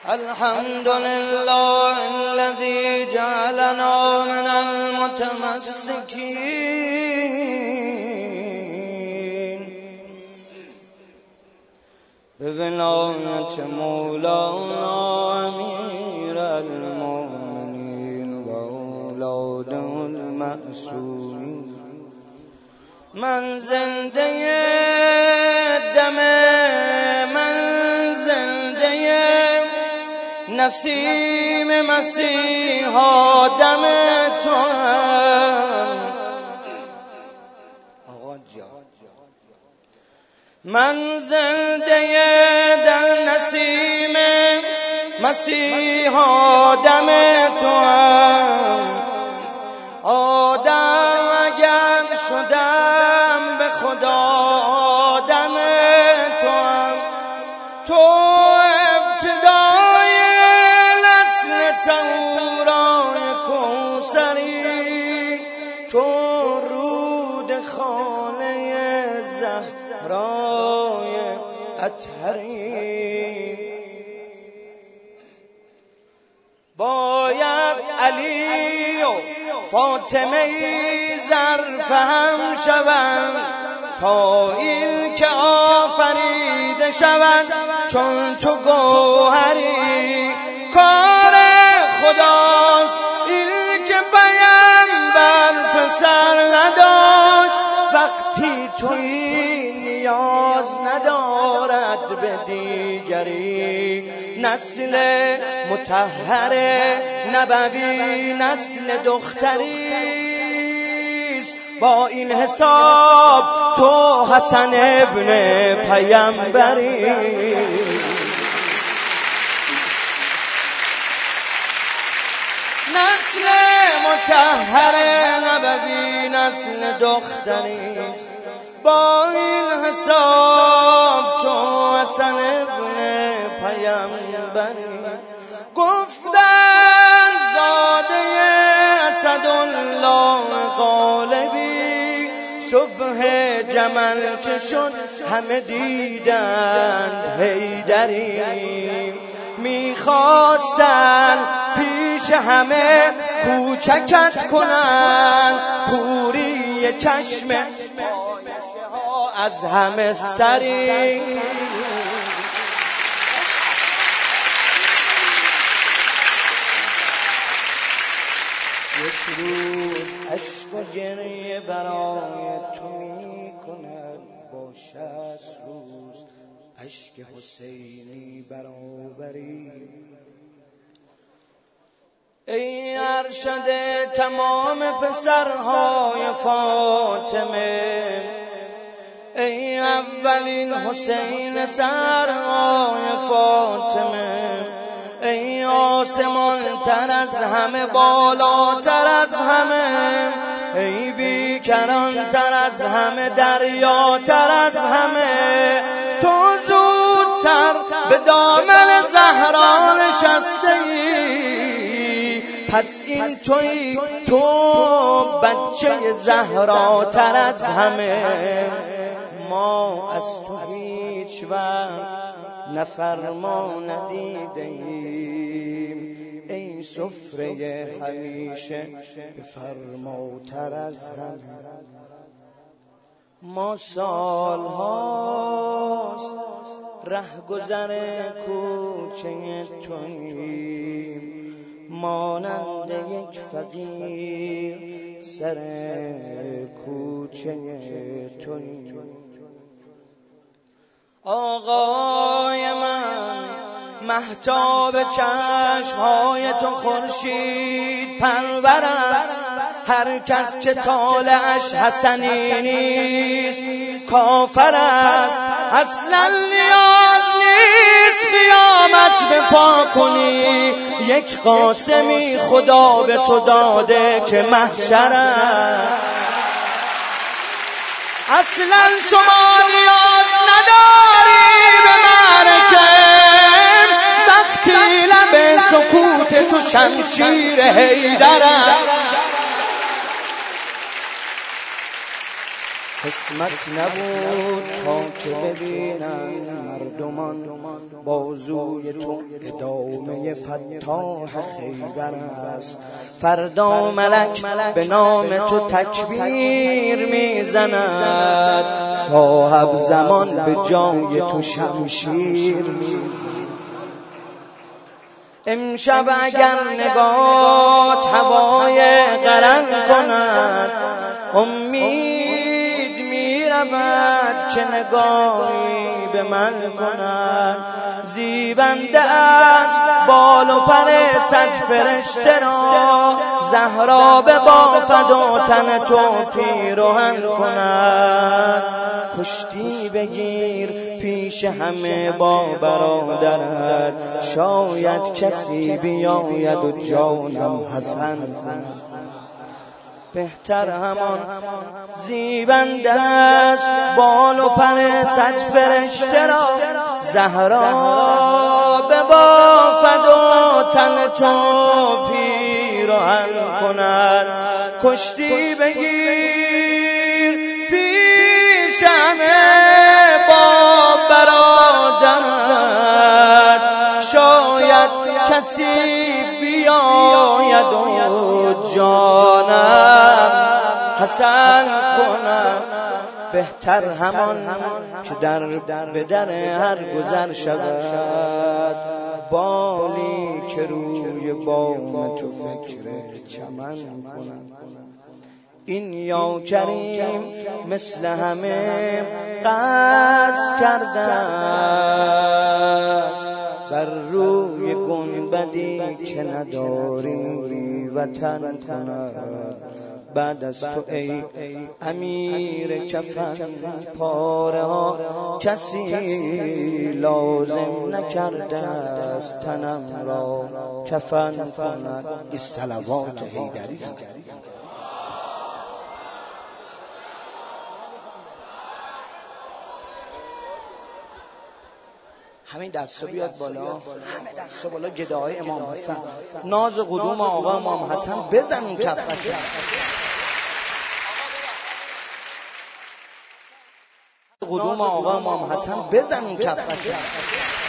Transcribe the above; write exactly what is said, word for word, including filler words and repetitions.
الحمد لله الذي جعلنا من المتمسكين بولایت مولانا امیر المؤمنین و اولاده المعصومین. من زنده دمه، من زنده نسیم مسیحا دم تو هم. من زنده در نسیم مسیحا دم تو هم. آدم اگر شدم به خدا دم تو هم. تو ابتدای نسل تورای کوثری، تو رود خانه زهرای اطهری. باید علی و فاطمه زرفهم شوند تا این که آفریده شوند چون تو گوهری. کار خداست این که پیامبر پسر نداشت، وقتی تویی نیاز ندارد به دیگری. نسل مطهر نبوی نسل دختریست، با این حساب تو حسن ابن پیامبری. نسل مطهر نبوی نسل دختریست، با این حساب تو حسن ابن پیامبری. گفتن زاده اسدالله غالبی، صبح جمل که شد همه دیدند حیدری. میخواستن پیش همه کوچکت کنن، کوری چشم ها از همه سری. یک روز عشق و گریه برای تو می کند، با شصت روز عشق حسینی برابری. ای ارشد تمام پسرهای فاطمه، ای اولین حسین سرهای فاطمه، ای آسمان تر از همه بالاتر از همه، ای بیکران تر از همه دریاتر از همه. تو زودتر به دامن زهرا نشسته ای، پس این تویی تو بچه زهراتر از همه. ما از تو هیچ وقت نفرما ندیدیم، ای سفره همیشه بفرماتر از همه. ما سال هاست رهگذر کوچه توییم، مانند یک فقیر سر کوچه توییم. آقای من مهتاب چشمهای تو خورشید پرور است، هر کس که طالعش حسنی نیست کافر است. اصلا نیاز نیست قیامت به پا کنی، یک قاسمی خدا به تو داده که محشر است. اصلا شما نیاز نداری به معرکه، وقتی لب سکوت تو شمشیر حیدر است. قسمت نبود تا که ببینن مردمان بازوی تو ادامه فتاح خیبر است. فردا ملک به نام تو تکبیر میزند، صاحب زمان به جای تو شمشیر میزند. امشب اگر نگات هوای قرن کند، امید میرود که نگاهی به من کند. زیبنده است بال و پر صد فرشته را، زهرا به بافد و تن تو پیراهن کند. کشتی بگیر پیش همه با برادرت، شاید کسی بیاید و جانم حسن کند. بهتر همان زیبنده است بال و پر صد فرشته را، زهرا به بافد و تن تو پیراهن کند. کشتی بگیر پیش همه با برادرت، شاید کسی بیاید و جانم حسن کند. بهتر همان که در به در هر گذر شود، بالی که روی بام تو فکر چمن کند. این یا کریم مثل همه قصد کرده است، بر روی گنبدی که نداری وطن کند. بعد از تو ای امیر کفن پاره ها، کسی لازم نکرده است تنم را کفن کند. این صلوات حیدری است. همین دستو بیاد بالا، همه دستو بالا. گداهای امام حسن، ناز قدوم آقا امام حسن بزن کفش. قدوم آقا امام حسن بزن کفش.